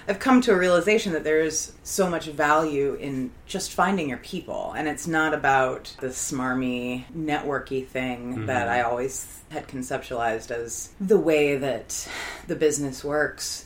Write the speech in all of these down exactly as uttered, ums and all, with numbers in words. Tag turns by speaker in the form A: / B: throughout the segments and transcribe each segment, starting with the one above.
A: I've come to a realization that there's so much value in just finding your people. And it's not about the smarmy, networky thing mm-hmm. that I always had conceptualized as the way that the business works.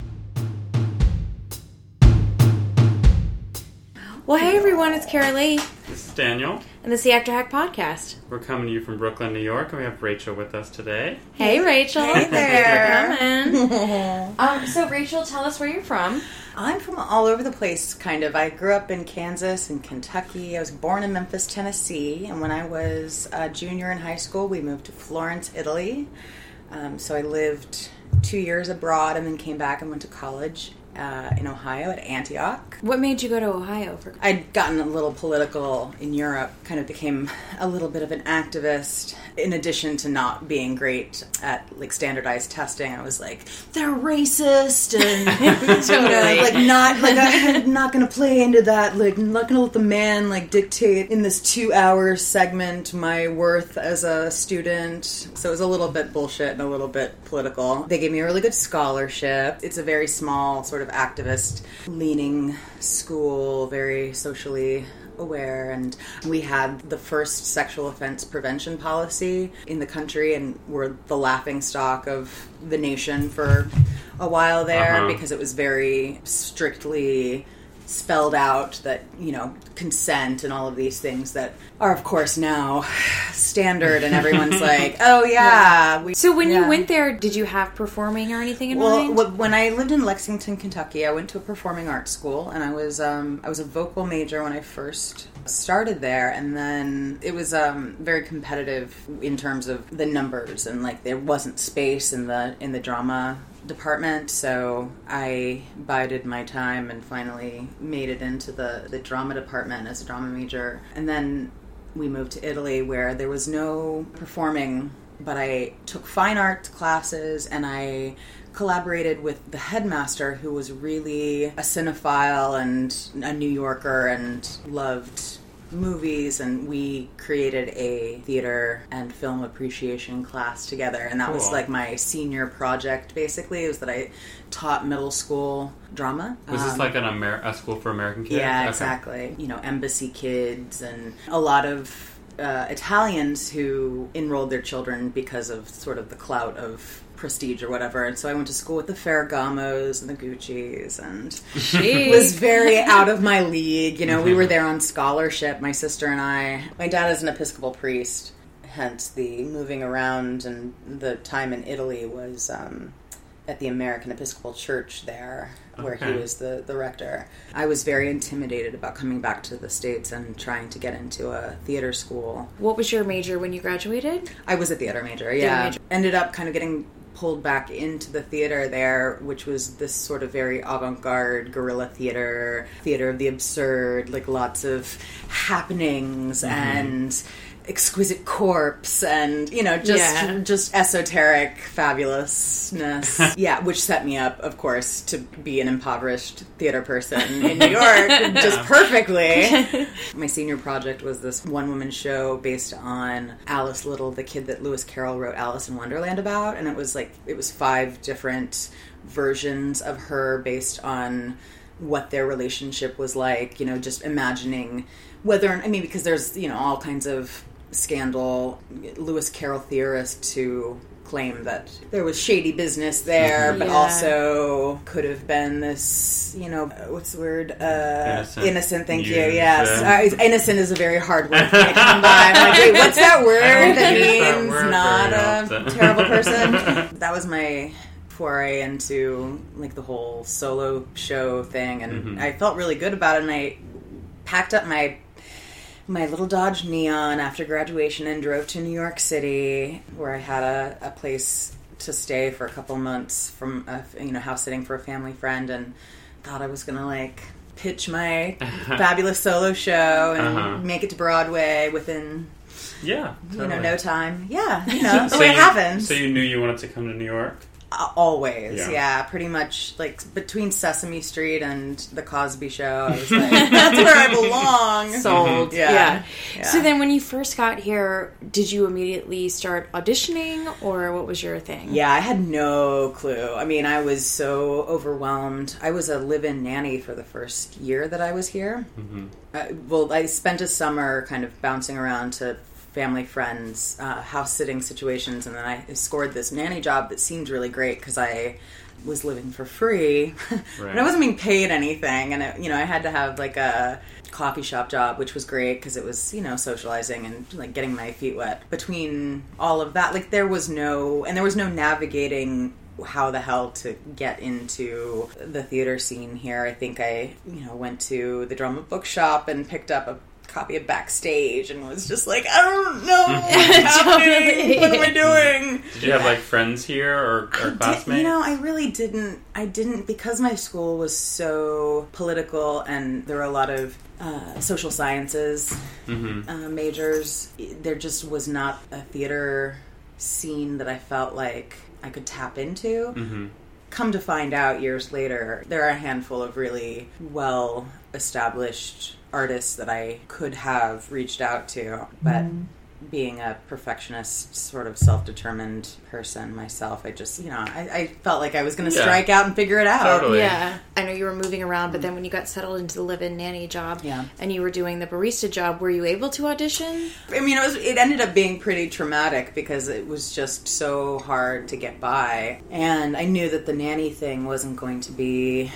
B: Well, hey everyone, it's Kara Lee.
C: This is Daniel.
B: And this is the Actor Hack Podcast.
C: We're coming to you from Brooklyn, New York, and we have Rachel with us today.
B: Hey, Rachel.
A: Hey there.
B: Thanks for coming. um, so, Rachel, tell us where you're from.
A: I'm from all over the place, kind of. I grew up in Kansas and Kentucky. I was born in Memphis, Tennessee. And when I was a junior in high school, we moved to Florence, Italy. Um, so I lived two years abroad and then came back and went to college Uh, in Ohio at Antioch.
B: What made you go to Ohio? For-
A: I'd gotten a little political in Europe, kind of became a little bit of an activist. In addition to not being great at like standardized testing, I was like, they're racist and
B: totally.
A: you know, like not like I'm not gonna play into that, like I'm not gonna let the man like dictate in this two hour segment my worth as a student. So it was a little bit bullshit and a little bit political. They gave me a really good scholarship. It's a very small sort of activist leaning school, very socially aware, and we had the first sexual offense prevention policy in the country and were the laughingstock of the nation for a while there uh-huh. because it was very strictly spelled out that, you know, consent and all of these things that are, of course, now standard, and everyone's like, oh, yeah. We,
B: so when
A: yeah.
B: you went there, did you have performing or anything in
A: well,
B: mind?
A: Well, when I lived in Lexington, Kentucky, I went to a performing arts school, and I was um, I was a vocal major when I first started there, and then it was um, very competitive in terms of the numbers, and, like, there wasn't space in the in the drama department, so I bided my time and finally made it into the, the drama department as a drama major. And then we moved to Italy where there was no performing, but I took fine art classes and I collaborated with the headmaster who was really a cinephile and a New Yorker and loved movies, and we created a theater and film appreciation class together, and that cool. was like my senior project basically. It was that I taught middle school drama.
C: Was
A: um,
C: this like an Amer- a school for American kids?
A: Yeah,
C: okay.
A: exactly. You know, embassy kids and a lot of uh, Italians who enrolled their children because of sort of the clout of prestige or whatever. And so I went to school with the Ferragamos and the Guccis, and it was very out of my league. You know, we were there on scholarship, my sister and I. My dad is an Episcopal priest, hence the moving around, and the time in Italy was um, at the American Episcopal Church there, where okay. he was the, the rector. I was very intimidated about coming back to the States and trying to get into a theater school.
B: What was your major when you graduated?
A: I was a theater major, yeah. Theater major. Ended up kind of getting pulled back into the theater there, which was this sort of very avant-garde guerrilla theater, theater of the absurd, like lots of happenings mm-hmm. and exquisite corpse and, you know, just
B: yeah.
A: just esoteric fabulousness. Yeah, which set me up, of course, to be an impoverished theater person in New York just perfectly. My senior project was this one-woman show based on Alice Little, the kid that Lewis Carroll wrote Alice in Wonderland about, and it was like, it was five different versions of her based on what their relationship was like, you know, just imagining whether, I mean, because there's, you know, all kinds of scandal, Lewis Carroll theorists who claim that there was shady business there, mm-hmm. but yeah. also could have been this, you know, what's the word? Uh, innocent. Innocent, thank you, yes. Uh, innocent is a very hard word for me to come by. I'm like, wait, what's that word that means that not a terrible person? That was my foray into, like, the whole solo show thing, and mm-hmm. I felt really good about it, and I packed up my my little Dodge Neon after graduation and drove to New York City, where I had a, a place to stay for a couple months from a, you know, house sitting for a family friend, and thought I was gonna like pitch my fabulous solo show and uh-huh. make it to Broadway within
C: yeah totally.
A: you know no time. Yeah, you know,
C: so,
A: so it
C: you,
A: happens.
C: So you knew you wanted to come to New York?
A: Uh, always, yeah.
C: Yeah.
A: Pretty much, like, between Sesame Street and The Cosby Show, I was like, that's where I belong.
B: Sold.
A: Yeah.
B: Yeah.
A: Yeah.
B: So then when you first got here, did you immediately start auditioning, or what was your thing?
A: Yeah, I had no clue. I mean, I was so overwhelmed. I was a live-in nanny for the first year that I was here.
C: Mm-hmm.
A: Uh, well, I spent a summer kind of bouncing around to family, friends, uh, house-sitting situations, and then I scored this nanny job that seemed really great because I was living for free.
C: Right.
A: And I wasn't being paid anything, and it, you know, I had to have like a coffee shop job, which was great because it was, you know, socializing and like getting my feet wet. Between all of that, like there was no, and there was no navigating how the hell to get into the theater scene here. I think I, you know, went to the drama bookshop and picked up a copy of Backstage and was just like, I don't know what's happening. What am I doing?
C: Did you have like friends here or, or classmates?
A: Did, you know, I really didn't. I didn't because my school was so political and there were a lot of uh, social sciences
C: mm-hmm.
A: uh, majors. There just was not a theater scene that I felt like I could tap into.
C: Mm-hmm.
A: Come to find out years later, there are a handful of really well established artists that I could have reached out to, but mm. being a perfectionist, sort of self-determined person myself, I just, you know, I, I felt like I was going to
C: yeah.
A: strike out and figure it out.
C: Totally.
B: Yeah. I know you were moving around, but then when you got settled into the live-in nanny job
A: yeah.
B: and you were doing the barista job, were you able to audition?
A: I mean, it was. It ended up being pretty traumatic because it was just so hard to get by. And I knew that the nanny thing wasn't going to be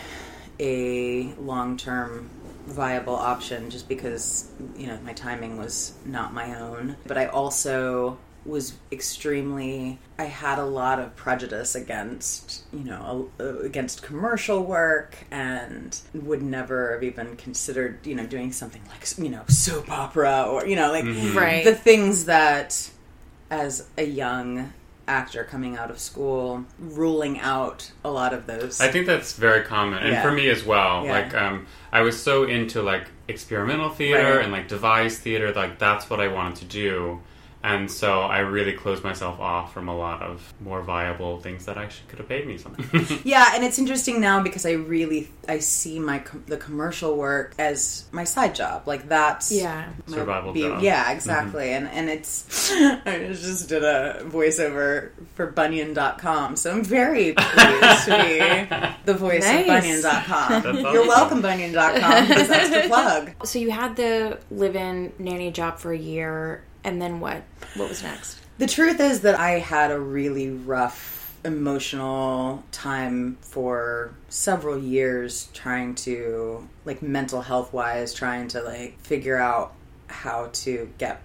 A: a long-term viable option just because, you know, my timing was not my own. But I also was extremely, I had a lot of prejudice against, you know, against commercial work and would never have even considered, you know, doing something like, you know, soap opera or, you know, like
C: mm-hmm.
B: right.
A: the things that as a young actor coming out of school, ruling out a lot of those.
C: I think that's very common, and
A: yeah.
C: for me as well.
A: Yeah.
C: Like, um, I was so into like experimental theater
A: right.
C: and like devised theater. Like that's what I wanted to do, and so I really closed myself off from a lot of more viable things that actually could have paid me something.
A: Yeah, and it's interesting now because I really I see my the commercial work as my side job. Like that's
B: yeah
A: my,
C: survival
A: be,
C: job.
A: Yeah, exactly. Mm-hmm. And and it's I just did a voiceover for Bunyan dot com, so I'm very pleased to be the voice
B: nice.
A: of Bunyan dot com.
C: That's
A: You're
C: awesome.
A: welcome, Bunyan dot com, because that's the plug.
B: So you had the live-in nanny job for a year, and then what? What was next?
A: The truth is that I had a really rough emotional time for several years trying to, like, mental health wise, trying to, like, figure out how to get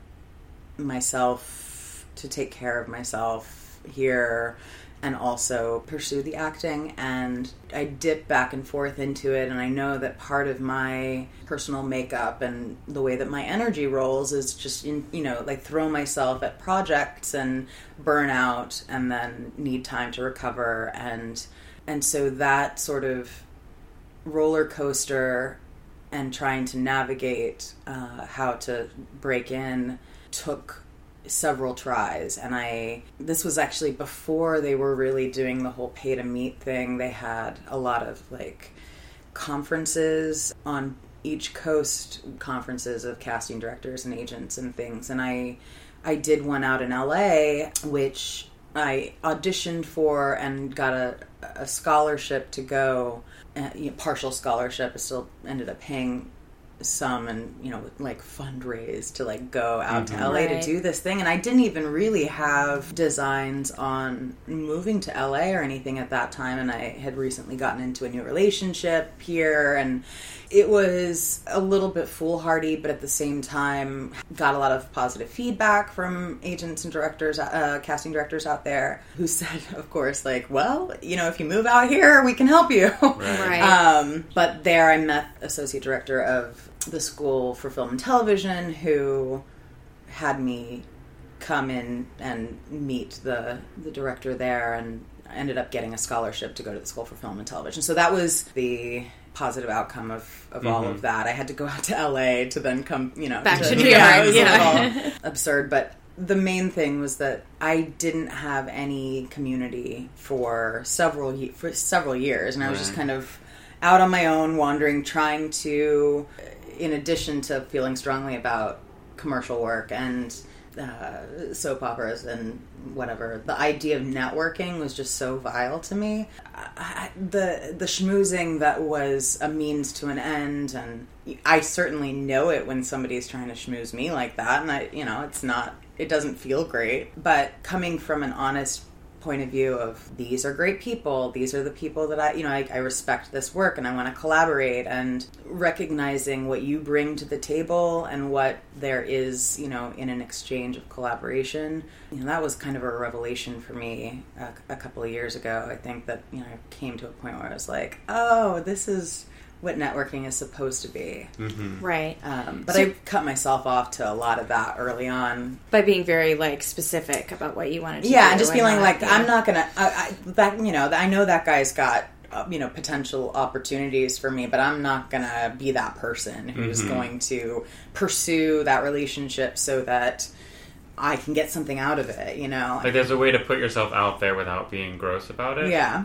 A: myself to take care of myself here and also pursue the acting. And I dip back and forth into it, and I know that part of my personal makeup and the way that my energy rolls is just, in, you know, like throw myself at projects and burn out and then need time to recover. And and so that sort of roller coaster and trying to navigate uh, how to break in took several tries. And I this was actually before they were really doing the whole pay to meet thing. They had a lot of like conferences on each coast, conferences of casting directors and agents and things, and I I did one out in L A, which I auditioned for and got a, a scholarship to go, uh, you know, partial scholarship. I still ended up paying some and, you know, like fundraise to like go out
C: mm-hmm.
A: to L A
B: right.
A: to do this thing. And I didn't even really have designs on moving to L A or anything at that time. And I had recently gotten into a new relationship here, and it was a little bit foolhardy, but at the same time got a lot of positive feedback from agents and directors, uh, casting directors out there who said, of course, like, well, you know, if you move out here, we can help you.
C: Right.
B: Right.
A: Um, but there I met associate director of the School for Film and Television, who had me come in and meet the the director there, and ended up getting a scholarship to go to the School for Film and Television. So that was the positive outcome of, of mm-hmm. all of that. I had to go out to L A to then come, you know,
B: back to,
A: to
B: New York.
A: Yeah, it was
B: yeah.
A: all absurd, but the main thing was that I didn't have any community for several ye- for several years, and I was
C: Right.
A: just kind of out on my own, wandering, trying to, in addition to feeling strongly about commercial work and uh, soap operas and whatever, the idea of networking was just so vile to me. I, the the schmoozing that was a means to an end, and I certainly know it when somebody's trying to schmooze me like that, and I, you know, it's not, it doesn't feel great. But coming from an honest point of view of, these are great people, these are the people that I, you know, I, I respect this work and I want to collaborate, and recognizing what you bring to the table and what there is, you know, in an exchange of collaboration, you know, that was kind of a revelation for me a, a couple of years ago. I think that, you know, I came to a point where I was like, oh, this is what networking is supposed to be.
C: Mm-hmm.
B: Right.
A: Um, but
B: So-
A: I cut myself off to a lot of that early on.
B: By being very, like, specific about what you wanted to do.
A: Yeah, and just feeling
B: not-
A: like,
B: yeah.
A: I'm not gonna, I, I, that, you know, I know that guy's got, uh, you know, potential opportunities for me, but I'm not gonna be that person who's
C: Mhm.
A: going to pursue that relationship so that I can get something out of it, you know?
C: Like, there's a way to put yourself out there without being gross about it.
A: Yeah.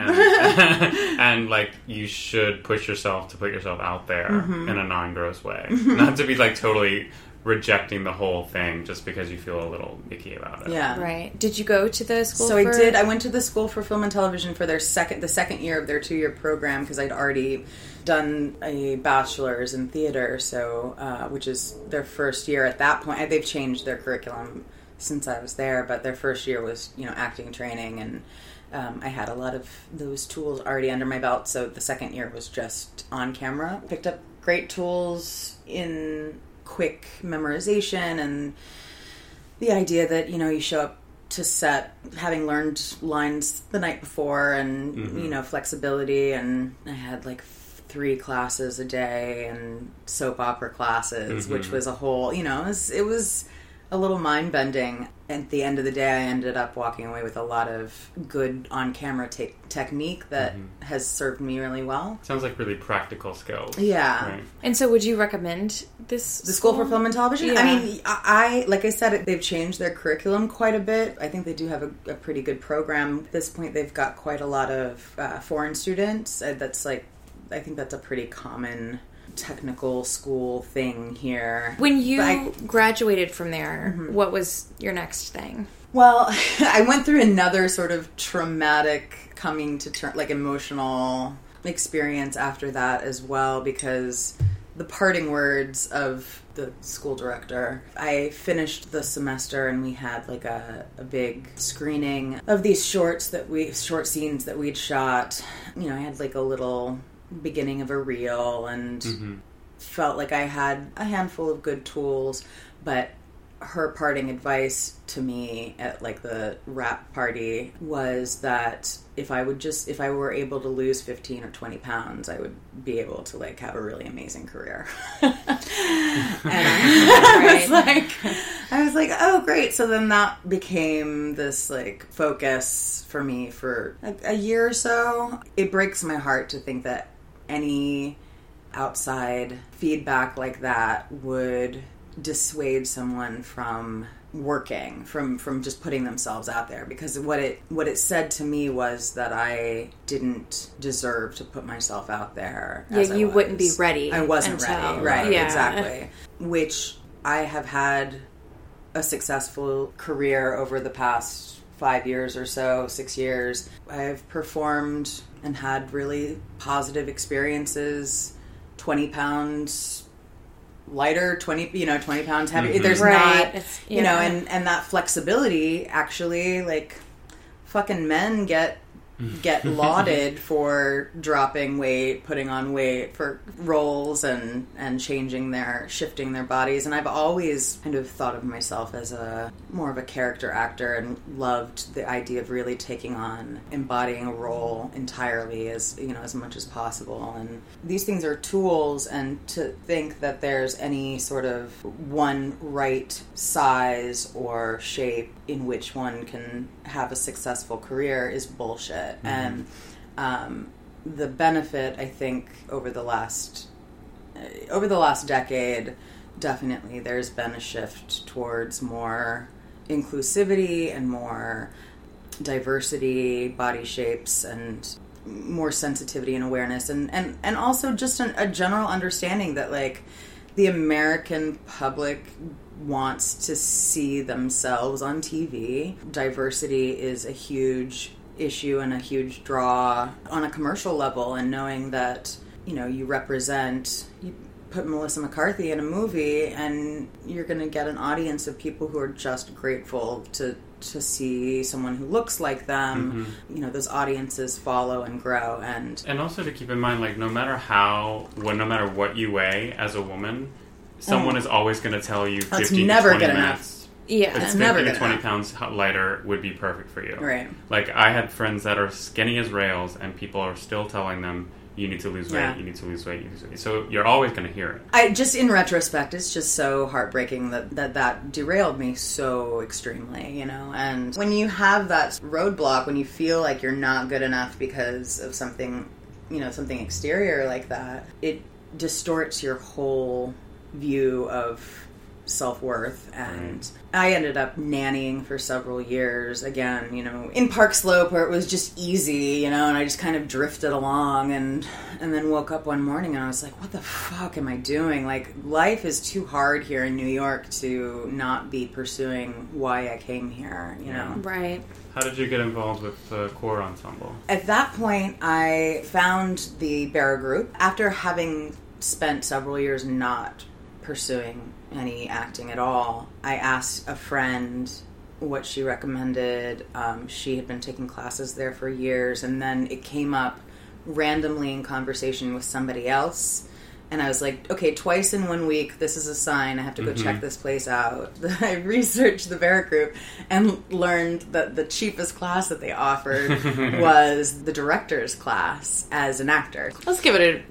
C: And, and, like, you should push yourself to put yourself out there
A: Mm-hmm.
C: in a non-gross way. Not to be, like, totally rejecting the whole thing just because you feel a little icky about it.
A: Yeah.
B: Right. Did you go to the school
A: So
B: for...
A: I did. I went to the School for Film and Television for their second, the second year of their two-year program, because I'd already done a bachelor's in theater, so uh, which is their first year at that point. They've changed their curriculum since I was there, but their first year was, you know, acting training, and um, I had a lot of those tools already under my belt. So the second year was just on camera. Picked up great tools in quick memorization, and the idea that, you know, you show up to set having learned lines the night before, and
C: Mhm.
A: you know, flexibility. And I had like three classes a day and soap opera classes,
C: Mhm.
A: which was a whole, you know, it was, it was a little mind bending. At the end of the day, I ended up walking away with a lot of good on camera te- technique that
C: Mhm.
A: has served me really well.
C: Sounds like really practical skills.
A: Yeah.
C: Right.
B: And so would you recommend this
A: The School for Film and Television?
B: Yeah.
A: I mean, I, like I said, they've changed their curriculum quite a bit. I think they do have a, a pretty good program. At this point, they've got quite a lot of uh, foreign students. Uh, That's like, I think that's a pretty common technical school thing here.
B: When you
A: But I-
B: graduated from there, what was your next thing?
A: Well, I went through another sort of traumatic coming to term, like emotional experience after that as well, because the parting words of the school director, I finished the semester and we had like a, a big screening of these shorts that we, short scenes that we'd shot. You know, I had like a little beginning of a reel, and
C: Mm-hmm.
A: felt like I had a handful of good tools, but her parting advice to me at like the wrap party was that if I would just, if I were able to lose fifteen or twenty pounds, I would be able to like have a really amazing career. And I, I was like, I was like, oh great. So then that became this like focus for me for a, a year or so. It breaks my heart to think that any outside feedback like that would dissuade someone from working, from from just putting themselves out there, because what it what it said to me was that I didn't deserve to put myself out there.
B: Yeah,
A: as I
B: you
A: was.
B: wouldn't be ready.
A: I wasn't
B: until-
A: ready, right?
B: Yeah.
A: Exactly. Which I have had a successful career over the past five years or so, six years. I've performed and had really positive experiences. Twenty pounds lighter, twenty you know, twenty pounds heavy.
C: Mhm.
A: There's
B: Right.
A: not,
B: It's-
A: you know,
B: yeah.
A: and and that flexibility actually, like, fucking men get get lauded for dropping weight, putting on weight for roles, and and changing their shifting their bodies. And I've always kind of thought of myself as a more of a character actor, and loved the idea of really taking on embodying a role entirely, as you know, as much as possible. And these things are tools, and to think that there's any sort of one right size or shape in which one can have a successful career is bullshit. Mm-hmm. And um, the benefit, I think, over the last uh, over the last decade, definitely there's been a shift towards more inclusivity and more diversity, body shapes, and more sensitivity and awareness, and, and, and also just an, a general understanding that, like, the American public wants to see themselves on T V. Diversity is a huge issue and a huge draw on a commercial level, and knowing that, you know, you represent, you put Melissa McCarthy in a movie and you're going to get an audience of people who are just grateful to to see someone who looks like them. Mm-hmm. You know, those audiences follow and grow. And
C: and also to keep in mind, like, no matter how, well, no matter what you weigh as a woman, someone mm. is always going to tell you fifteen
A: never
C: to twenty
A: good
C: minutes.
B: Enough.
A: Yeah,
C: it's
A: never
C: fifteen to twenty
A: enough.
C: pounds lighter would be perfect for you.
A: Right.
C: Like, I had friends that are skinny as rails, and people are still telling them, you need to lose weight,
A: yeah.
C: you need to lose weight, you need to lose weight. So you're always going to hear it.
A: I just, in retrospect, it's just so heartbreaking that, that that derailed me so extremely, you know? And when you have that roadblock, when you feel like you're not good enough because of something, you know, something exterior like that, it distorts your whole view of self-worth. And right. I ended up nannying for several years, again, you know, in Park Slope, where it was just easy, you know, and I just kind of drifted along, and and then woke up one morning and I was like, what the fuck am I doing? Like, life is too hard here in New York to not be pursuing why I came here, you know?
B: Right.
C: How did you get involved with the Core Ensemble?
A: At that point, I found the Barra Group. After having spent several years not pursuing any acting at all, I asked a friend what she recommended. Um, she had been taking classes there for years, and then it came up randomly in conversation with somebody else, and I was like, okay, twice in one week, this is a sign, I have to go mm-hmm. check this place out. I researched the Barra Group and learned that the cheapest class that they offered was the director's class as an actor.
B: Let's give it a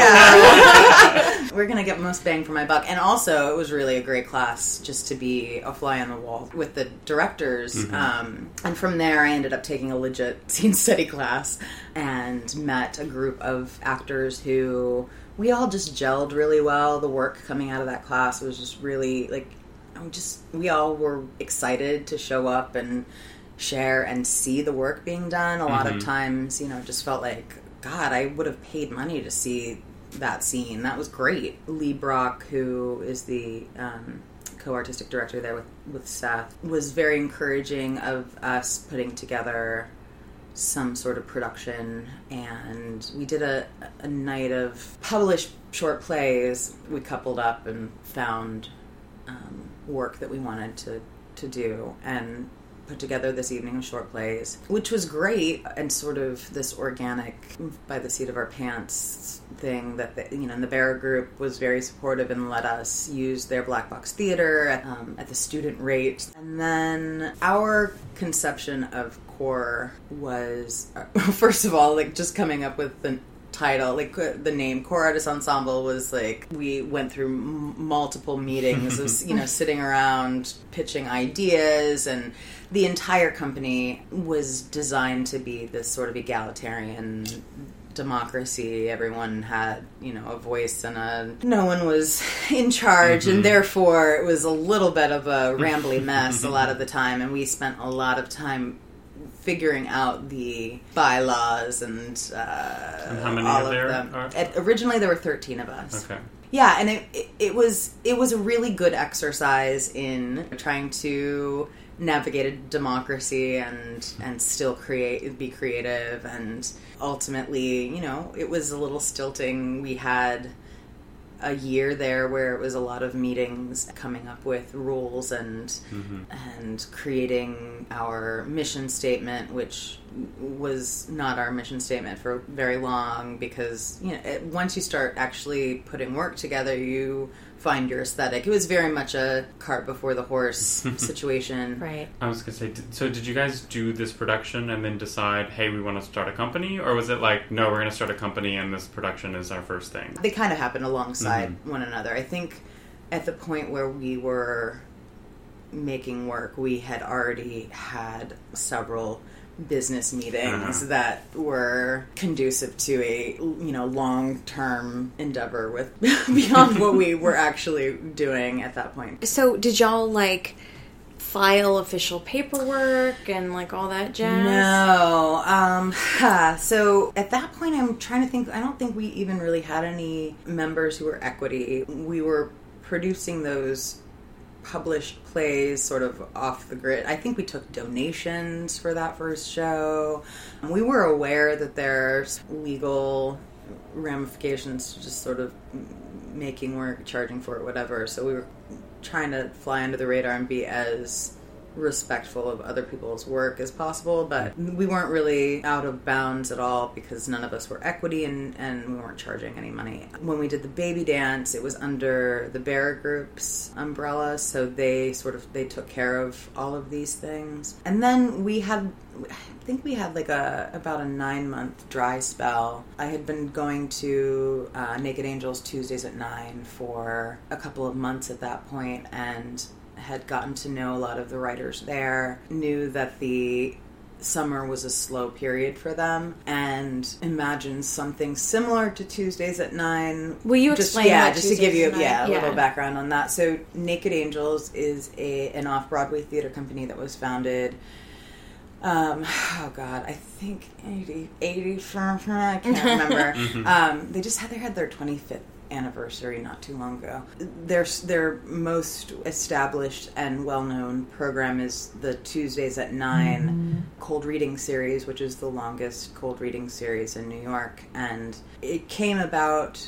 A: yeah. We're going to get most bang for my buck. And also, it was really a great class just to be a fly on the wall with the directors. Mm-hmm. Um, and from there, I ended up taking a legit scene study class and met a group of actors who... we all just gelled really well. The work coming out of that class was just really, like, I'm just, we all were excited to show up and share and see the work being done. A lot mm-hmm. of times, you know, it just felt like, God, I would have paid money to see that scene. That was great. Lee Brock, who is the um, co-artistic director there with, with Seth, was very encouraging of us putting together some sort of production, and we did a, a night of published short plays. We coupled up and found um, work that we wanted to, to do, and put together this evening of short plays, which was great, and sort of this organic, by the seat of our pants thing that, the, you know, and the Barra Group was very supportive and let us use their black box theater at, um, at the student rate. And then our conception of Core was, first of all, like, just coming up with the title, like the name Core Artists Ensemble was like, we went through m- multiple meetings of, you know, sitting around pitching ideas, and the entire company was designed to be this sort of egalitarian democracy. Everyone had, you know, a voice, and a no one was in charge, mm-hmm. and therefore it was a little bit of a rambly mess a lot of the time, and we spent a lot of time figuring out the bylaws and, uh,
C: and how many
A: all
C: of, there
A: them.
C: Are?
A: At, originally, there were thirteen of us.
C: Okay.
A: Yeah, and it, it it was it was a really good exercise in trying to navigate a democracy and and still create be creative, and ultimately, you know, it was a little stilting. We had a year there where it was a lot of meetings, coming up with rules and mm-hmm. and creating our mission statement, which was not our mission statement for very long, because, you know, it, once you start actually putting work together, you find your aesthetic. It was very much a cart before the horse situation.
B: Right.
C: I was going to say, did, so did you guys do this production and then decide, hey, we want to start a company? Or was it like, no, we're going to start a company and this production is our first thing?
A: They kind of happened alongside
C: mm-hmm. one
A: another. I think at the point where we were making work, we had already had several business meetings uh-huh. that were conducive to a, you know, long-term endeavor with beyond what we were actually doing at that point.
B: So did y'all, like, file official paperwork and like all that jazz?
A: No. Um, huh. So at that point, I'm trying to think. I don't think we even really had any members who were equity. We were producing those published plays sort of off the grid. I think we took donations for that first show. We were aware that there's legal ramifications to just sort of making work, charging for it, whatever. So we were trying to fly under the radar and be as respectful of other people's work as possible, but we weren't really out of bounds at all because none of us were equity and, and we weren't charging any money. When we did the baby dance, it was under the Bear Group's umbrella, so they sort of, they took care of all of these things. And then we had, I think we had like a, about a nine month dry spell. I had been going to uh, Naked Angels Tuesdays at nine for a couple of months at that point, and had gotten to know a lot of the writers there, knew that the summer was a slow period for them, and imagined something similar to Tuesdays at nine.
B: Will you
A: just,
B: explain
A: yeah,
B: what
A: just
B: Tuesdays
A: to give you
B: at
A: yeah, a
B: yeah.
A: little background on that. So Naked Angels is a an off-Broadway theater company that was founded Um, oh God, I think eighty, eighty, I can't remember.
C: mm-hmm.
A: um, they just had, they had their twenty-fifth anniversary not too long ago. Their, their most established and well-known program is the Tuesdays at nine mm-hmm. cold reading series, which is the longest cold reading series in New York. And it came about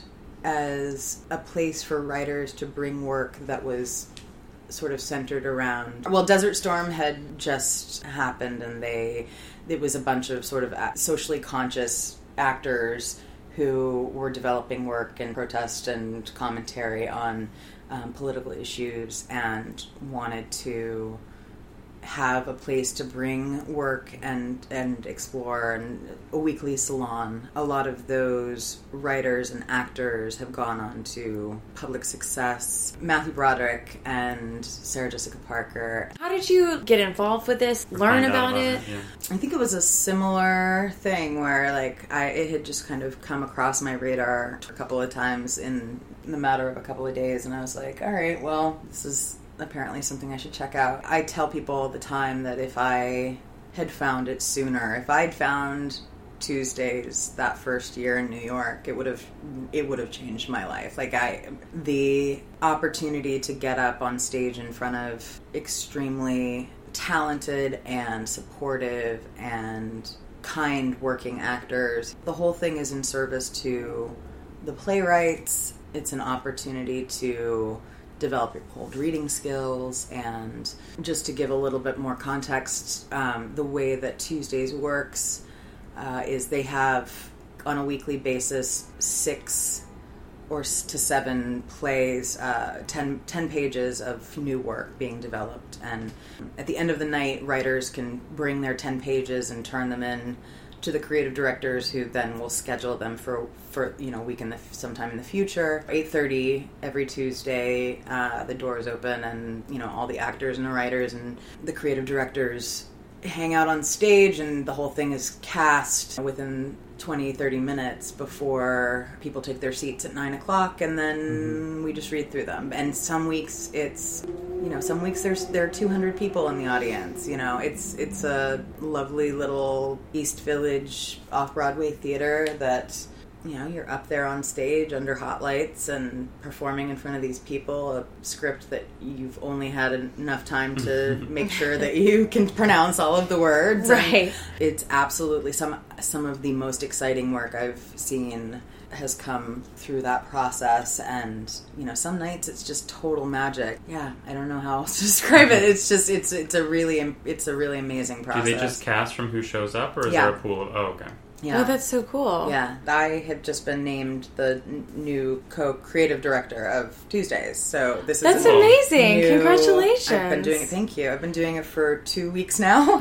A: as a place for writers to bring work that was sort of centered around, well, Desert Storm had just happened, and they it was a bunch of sort of socially conscious actors who were developing work and protest and commentary on um, political issues and wanted to have a place to bring work and and explore, and a weekly salon. A lot of those writers and actors have gone on to public success. Matthew Broderick and Sarah Jessica Parker.
B: How did you get involved with this? Learn about, about it? it
C: yeah.
A: I think it was a similar thing where like I it had just kind of come across my radar a couple of times in the matter of a couple of days, and I was like, all right, well, this is apparently something I should check out. I tell people all the time that if I had found it sooner, if I'd found Tuesdays that first year in New York, it would have it would have changed my life. Like I the opportunity to get up on stage in front of extremely talented and supportive and kind working actors. The whole thing is in service to the playwrights. It's an opportunity to develop your cold reading skills, and just to give a little bit more context, um, the way that Tuesdays works uh, is they have on a weekly basis six or to seven plays, uh, ten, ten pages of new work being developed, and at the end of the night, writers can bring their ten pages and turn them in to the creative directors, who then will schedule them for for you know a week in the sometime in the future. eight thirty every Tuesday, uh, the doors open, and you know all the actors and the writers and the creative directors hang out on stage, and the whole thing is cast within twenty, thirty minutes before people take their seats at nine o'clock, and then mm-hmm. we just read through them. And some weeks it's, you know, some weeks there's there are two hundred people in the audience. You know, it's it's a lovely little East Village off-Broadway theater that, you know, you're up there on stage under hot lights and performing in front of these people, a script that you've only had enough time to make sure that you can pronounce all of the words.
B: Right.
A: And it's absolutely some some of the most exciting work I've seen has come through that process, and you know some nights it's just total magic. Yeah, I don't know how else to describe it. It's just it's it's a really it's a really amazing process.
C: Do they just cast from who shows up, or is
A: yeah.
C: there a pool of, oh okay.
B: Yeah. Oh, that's so cool.
A: Yeah. I have just been named the n- new co-creative director of Tuesdays. So this is
B: That's amazing.
A: New,
B: Congratulations.
A: I've been doing it. Thank you. I've been doing it for two weeks now.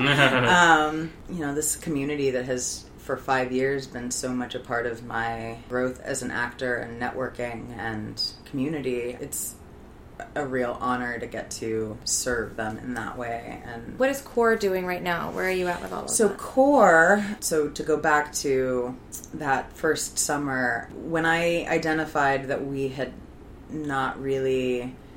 A: um, you know, this community that has for five years been so much a part of my growth as an actor and networking and community. It's a real honor to get to serve them in that way. And
B: what is CORE doing right now? Where are you at with all of
A: so
B: that?
A: CORE, so to go back to that first summer, when I identified that we had not really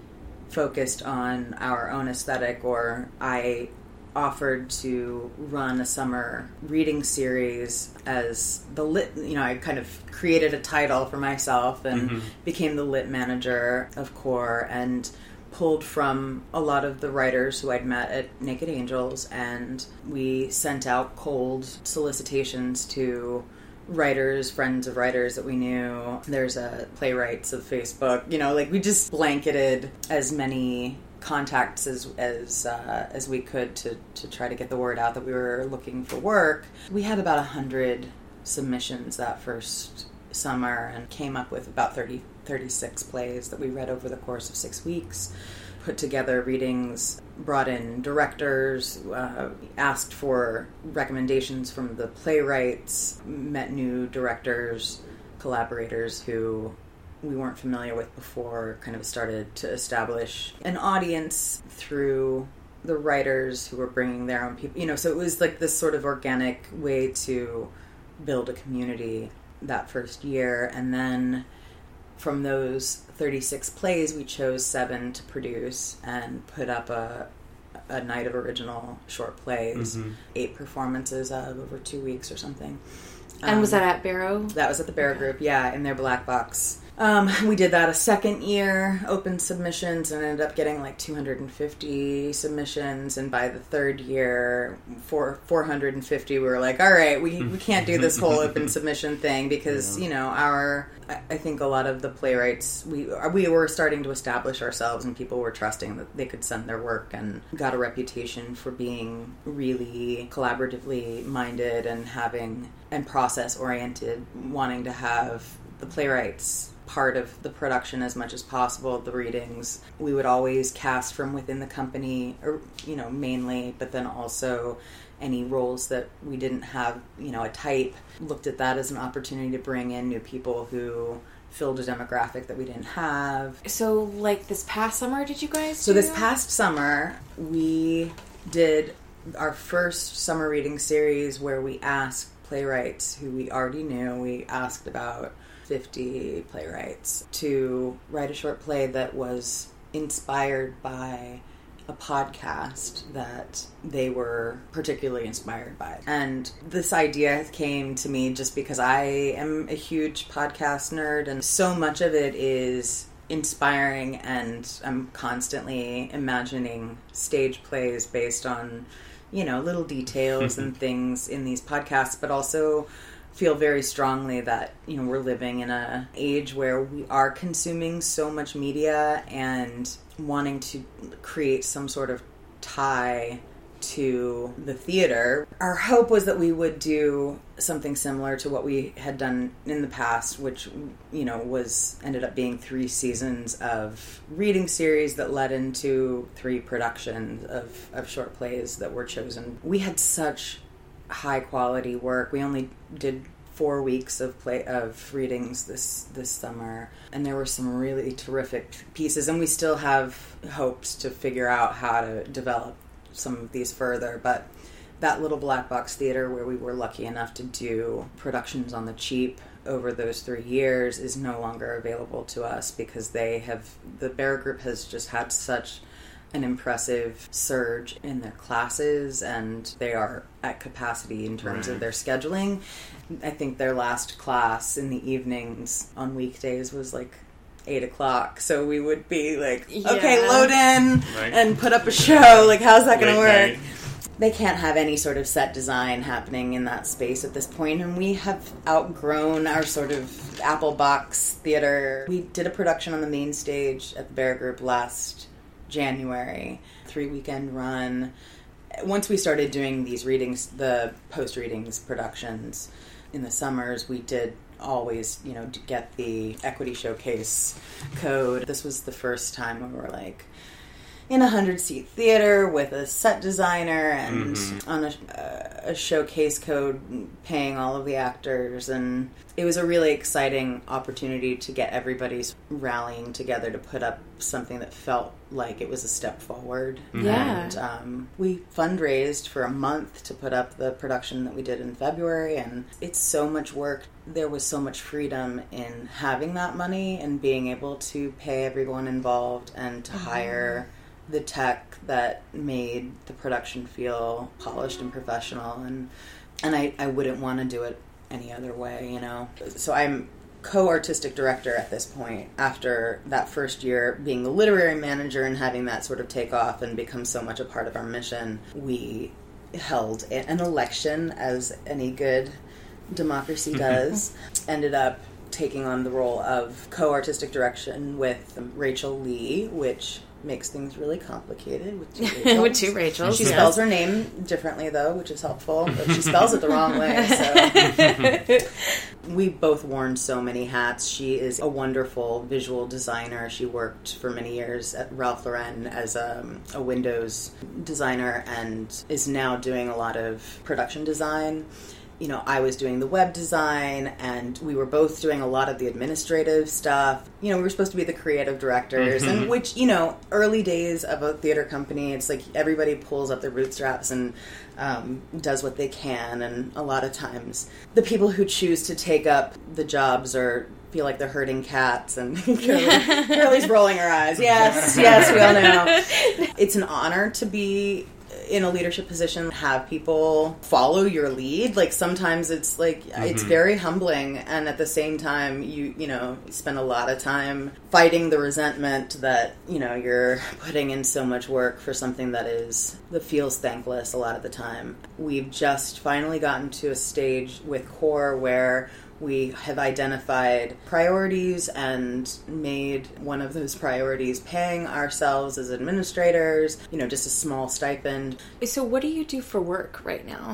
A: focused on our own aesthetic, or I offered to run a summer reading series as the lit, you know, I kind of created a title for myself and mm-hmm. became the lit manager of CORE, and pulled from a lot of the writers who I'd met at Naked Angels, and we sent out cold solicitations to writers, friends of writers that we knew. There's a Playwrights of Facebook, you know, like we just blanketed as many contacts as as uh, as we could to, to try to get the word out that we were looking for work. We had about a hundred submissions that first summer and came up with about thirty, thirty-six plays that we read over the course of six weeks, put together readings, brought in directors, uh, asked for recommendations from the playwrights, met new directors, collaborators who we weren't familiar with before, kind of started to establish an audience through the writers who were bringing their own people, you know, so it was like this sort of organic way to build a community that first year. And then from those thirty-six plays, we chose seven to produce and put up a a night of original short plays, mm-hmm. eight performances of over two weeks or something.
B: And um, was that at Barrow?
A: That was at the Barrow okay. Group, yeah, in their black box. Um, we did that a second year, open submissions, and ended up getting like two hundred fifty submissions. And by the third year, for four hundred fifty, we were like, all right, we, we can't do this whole open submission thing because, yeah. you know, our, I think a lot of the playwrights, we we were starting to establish ourselves, and people were trusting that they could send their work, and got a reputation for being really collaboratively minded and having, and process oriented, wanting to have the playwrights part of the production as much as possible. The readings, we would always cast from within the company, or, you know, mainly, but then also any roles that we didn't have, you know, a type, looked at that as an opportunity to bring in new people who filled a demographic that we didn't have.
B: So, like, this past summer, did you guys
A: So
B: do
A: this
B: that?
A: past summer, we did our first summer reading series where we asked playwrights who we already knew, we asked about fifty playwrights to write a short play that was inspired by a podcast that they were particularly inspired by. And this idea came to me just because I am a huge podcast nerd, and so much of it is inspiring, and I'm constantly imagining stage plays based on, you know, little details and things in these podcasts, but also feel very strongly that, you know, we're living in a age where we are consuming so much media and wanting to create some sort of tie to the theater. Our hope was that we would do something similar to what we had done in the past, which, you know, was ended up being three seasons of reading series that led into three productions of, of short plays that were chosen. We had such high quality work. We only did four weeks of play of readings this this summer, and there were some really terrific pieces, and we still have hopes to figure out how to develop some of these further. But that little black box theater where we were lucky enough to do productions on the cheap over those three years is no longer available to us, because they have the Barrow Group has just had such an impressive surge in their classes, and they are at capacity in terms right. of their scheduling. I think their last class in the evenings on weekdays was like eight o'clock, so we would be like, yeah. okay, load in right. and put up a show. Like, how's that going to work? Night. They can't have any sort of set design happening in that space at this point, and we have outgrown our sort of Apple box theater. We did a production on the main stage at the Barrow Group last January, three weekend run. Once we started doing these readings, the post readings productions in the summers, we did always, you know, get the equity showcase code. This was the first time we were like, in a hundred-seat theater with a set designer and mm-hmm. on a, a showcase code paying all of the actors. And it was a really exciting opportunity to get everybody's rallying together to put up something that felt like it was a step forward.
B: Yeah.
A: And um, we fundraised for a month to put up the production that we did in February, and it's so much work. There was so much freedom in having that money and being able to pay everyone involved and to mm-hmm. hire the tech that made the production feel polished and professional, and and I, I wouldn't want to do it any other way, you know. So I'm co-artistic director at this point after that first year being the literary manager and having that sort of take off and become so much a part of our mission. We held an election, as any good democracy does, ended up taking on the role of co-artistic direction with Rachel Lee, which makes things really complicated with two Rachels.
B: With two Rachels.
A: She
B: yes.
A: spells her name differently, though, which is helpful, but she spells it the wrong way. So we both worn so many hats. She is a wonderful visual designer. She worked for many years at Ralph Lauren as a, a Windows designer and is now doing a lot of production design. You know, I was doing the web design, and we were both doing a lot of the administrative stuff. You know, we were supposed to be the creative directors, mm-hmm. and which, you know, early days of a theater company, it's like everybody pulls up their bootstraps and um, does what they can, and a lot of times the people who choose to take up the jobs are feel like they're herding cats, and Curly, Curly's rolling her eyes. Yes, yes, we all know. It's an honor to be in a leadership position, have people follow your lead. Like sometimes it's like mm-hmm. it's very humbling, and at the same time you you know spend a lot of time fighting the resentment that you know you're putting in so much work for something that is that feels thankless a lot of the time. We've just finally gotten to a stage with Core where we have identified priorities and made one of those priorities paying ourselves as administrators, you know, just a small stipend.
B: So what do you do for work right now?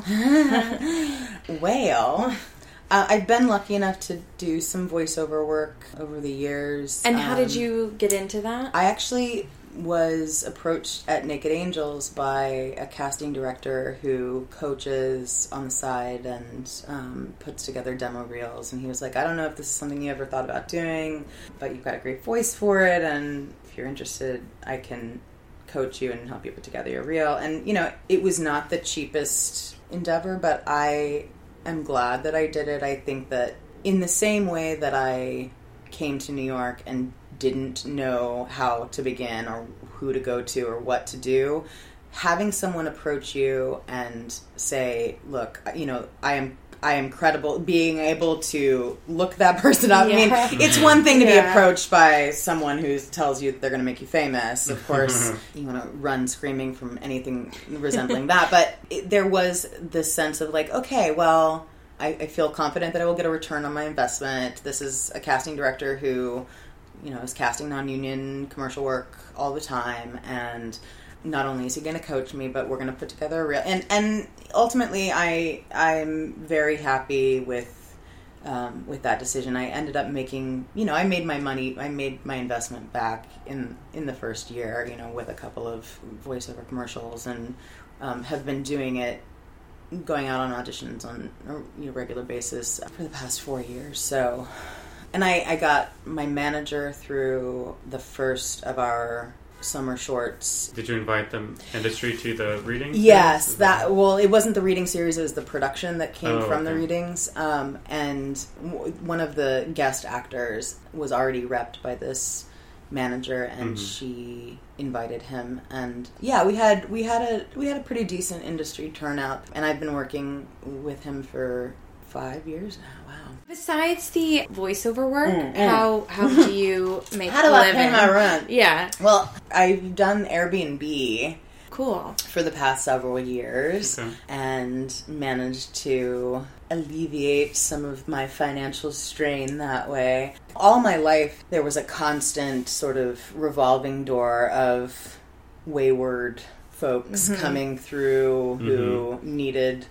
A: Well, uh, I've been lucky enough to do some voiceover work over the years.
B: And how
A: um,
B: did you get into that?
A: I actually was approached at Naked Angels by a casting director who coaches on the side and um, puts together demo reels, and he was like, I don't know if this is something you ever thought about doing, but you've got a great voice for it, and if you're interested, I can coach you and help you put together your reel. And you know, it was not the cheapest endeavor, but I am glad that I did it. I think that in the same way that I came to New York and didn't know how to begin or who to go to or what to do, having someone approach you and say, look, you know, I am I am credible, being able to look that person up. Yeah. I mean, it's one thing to yeah. be approached by someone who tells you that they're going to make you famous. Of course, you want to run screaming from anything resembling that. But it, there was this sense of like, okay, well, I, I feel confident that I will get a return on my investment. This is a casting director who, you know, is casting non-union commercial work all the time, and not only is he going to coach me, but we're going to put together a real and and ultimately I I'm very happy with um, with that decision. I ended up making, you know, I made my money, I made my investment back in in the first year, you know, with a couple of voiceover commercials, and um, have been doing it, going out on auditions on a you know, regular basis for the past four years. So. And I, I got my manager through the first of our summer shorts.
C: Did you invite the industry to the readings?
A: Yes, that, that well, it wasn't the reading series; it was the production that came
C: oh,
A: from
C: okay.
A: the readings. Um, and w- one of the guest actors was already repped by this manager, and mm-hmm. she invited him. And yeah, we had we had a we had a pretty decent industry turnout. And I've been working with him for five years now. Wow.
B: Besides the voiceover work,
A: mm, mm.
B: how how do you make
A: how do
B: a living?
A: I pay my rent?
B: Yeah.
A: Well, I've done Airbnb.
B: Cool.
A: For the past several years,
C: okay.
A: and managed to alleviate some of my financial strain that way. All my life, there was a constant sort of revolving door of wayward folks mm-hmm. coming through mm-hmm. who needed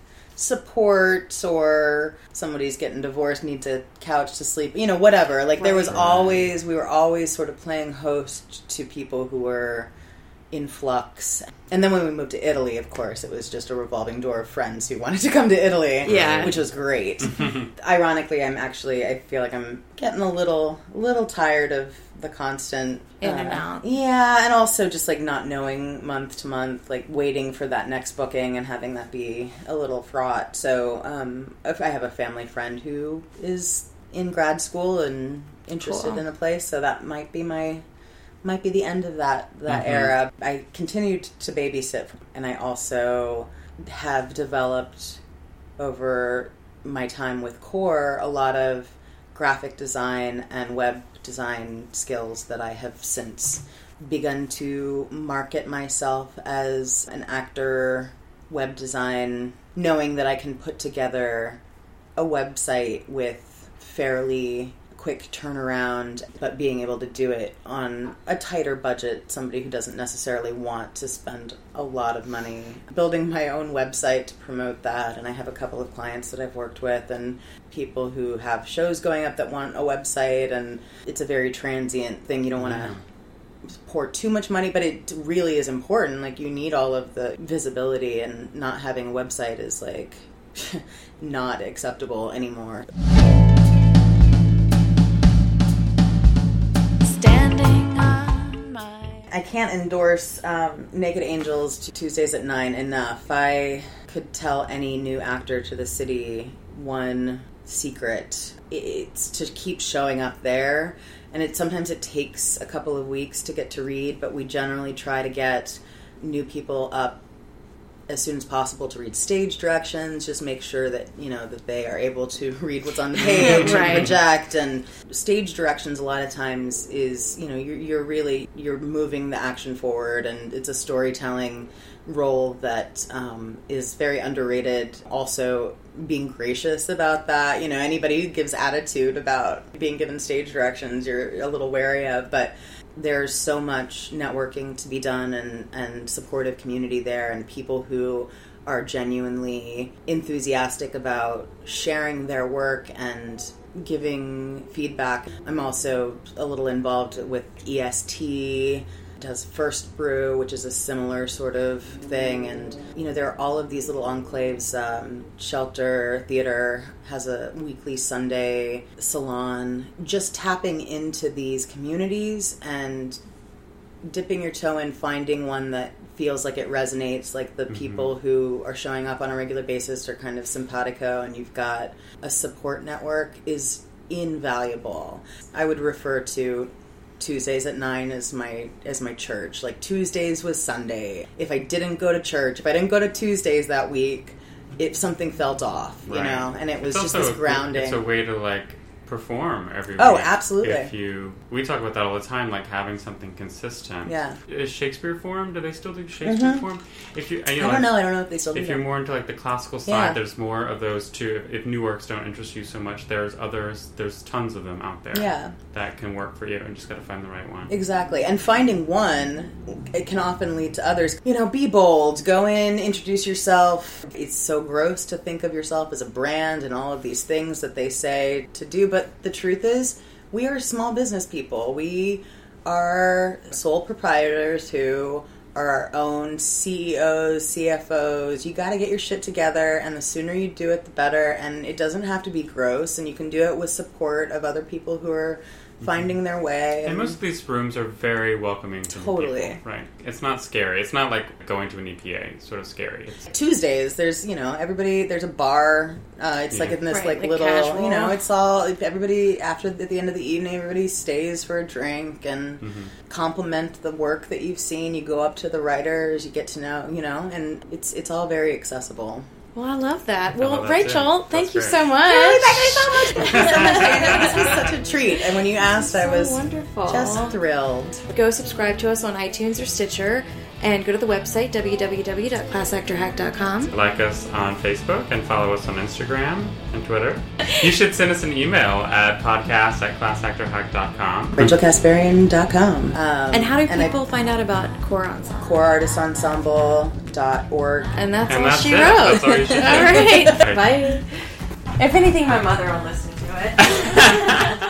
A: support, or somebody's getting divorced, needs a couch to sleep, you know, whatever. Like, right. there was always, we were always sort of playing host to people who were in flux. And then when we moved to Italy, of course, it was just a revolving door of friends who wanted to come to Italy,
B: yeah.
A: which was great. Ironically, I'm actually, I feel like I'm getting a little, little tired of the constant
B: in
A: uh,
B: and out.
A: Yeah, and also just like not knowing month to month, like waiting for that next booking and having that be a little fraught. So um, if I have a family friend who is in grad school and interested
B: Cool.
A: in a place, so that might be my might be the end of that that
C: Mm-hmm.
A: era. I continued to babysit, and I also have developed over my time with Core a lot of graphic design and web design skills that I have since begun to market myself as an actor, web design, knowing that I can put together a website with fairly quick turnaround, but being able to do it on a tighter budget, somebody who doesn't necessarily want to spend a lot of money building my own website to promote that. And I have a couple of clients that I've worked with and people who have shows going up that want a website, and it's a very transient thing. You don't want to pour too much money, but it really is important. Like, you need all of the visibility, and not having a website is like not acceptable anymore.
B: Standing on my...
A: I can't endorse um, Naked Angels to Tuesdays at nine enough. I could tell any new actor to the city one secret. It's to keep showing up there. And it sometimes it takes a couple of weeks to get to read, but we generally try to get new people up as soon as possible to read stage directions, just make sure that, you know, that they are able to read what's on the page
B: Right.
A: and project. And stage directions a lot of times is, you know, you're, you're really, you're moving the action forward, and it's a storytelling role that um, is very underrated. Also, being gracious about that. You know, anybody who gives attitude about being given stage directions, you're a little wary of, but there's so much networking to be done, and, and supportive community there, and people who are genuinely enthusiastic about sharing their work and giving feedback. I'm also a little involved with E S T, does First Brew, which is a similar sort of thing. And, you know, there are all of these little enclaves. Um, Shelter Theater has a weekly Sunday salon. Just tapping into these communities and dipping your toe in, finding one that feels like it resonates, like the mm-hmm. people who are showing up on a regular basis are kind of simpatico, and you've got a support network, is invaluable. I would refer to Tuesdays at nine as my as my church. Like, Tuesdays was Sunday. If I didn't go to church, if I didn't go to Tuesdays that week, if something felt off, you
C: right.
A: know, and it was
C: it's
A: just this
C: a,
A: grounding.
C: It's a way to, like, perform every
A: oh,
C: week.
A: Oh, absolutely.
C: If you, we talk about that all the time, like having something consistent.
A: Yeah.
C: Is Shakespeare form? Do they still do Shakespeare
A: mm-hmm.
C: form? If you, you know,
A: I don't know. I don't know if they still do
C: If
A: that.
C: you're more into like the classical side, yeah. there's more of those too. If, if new works don't interest you so much, there's others. There's tons of them out there.
A: Yeah.
C: That can work for you, and just got to find the right one.
A: Exactly. And finding one, it can often lead to others. You know, be bold. Go in, introduce yourself. It's so gross to think of yourself as a brand and all of these things that they say to do, but the truth is, we are small business people. We are sole proprietors who are our own C E Os, C F Os. You got to get your shit together, and the sooner you do it, the better. And it doesn't have to be gross, and you can do it with support of other people who are finding their way.
C: And, and most of these rooms are very welcoming to
A: totally.
C: people. Right. It's not scary. It's not like going to an E P A. It's sort of scary. It's
A: Tuesdays, there's, you know, everybody, there's a bar. Uh, it's yeah. like in this
B: right,
A: like,
B: like
A: little,
B: casual.
A: you know, it's all, everybody, after, at the end of the evening, everybody stays for a drink and mm-hmm. compliment the work that you've seen. You go up to the writers, you get to know, you know, and it's it's all very accessible.
B: Well, I love that.
C: I
B: well,
C: love that
B: Rachel,
C: too.
B: thank
C: That's
B: you
C: great.
B: so much.
A: Really, thank you so much. Thank you so much, Dana. This was such a treat. And when you asked,
B: so
A: I was
B: wonderful.
A: just thrilled.
B: Go subscribe to us on iTunes or Stitcher, and go to the website, w w w dot class actor hack dot com.
C: Like us on Facebook and follow us on Instagram and Twitter. You should send us an email at podcast at class actor hack dot com.
A: Rachel Kasparian dot com. Um,
B: and how do
A: and
B: people
A: I,
B: find out about Core Ensemble?
A: core artist ensemble dot org.
B: And that's
C: and
B: all
C: that's
B: she
C: it.
B: wrote.
C: That's all you should do.
B: All right.
C: Okay.
B: Bye. If anything, my mother will listen to it.